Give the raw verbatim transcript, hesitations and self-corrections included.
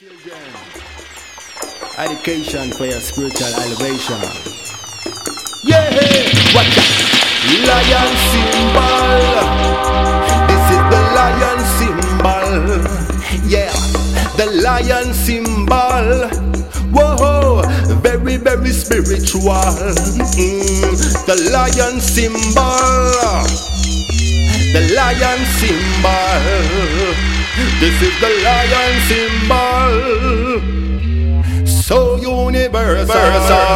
Education for your spiritual elevation. Yeah, watch out. Lion symbol. This is the lion symbol. Yeah, the lion symbol. Whoa, very, very spiritual. Mm, the lion symbol. The lion symbol. This is the lion symbol. So universal.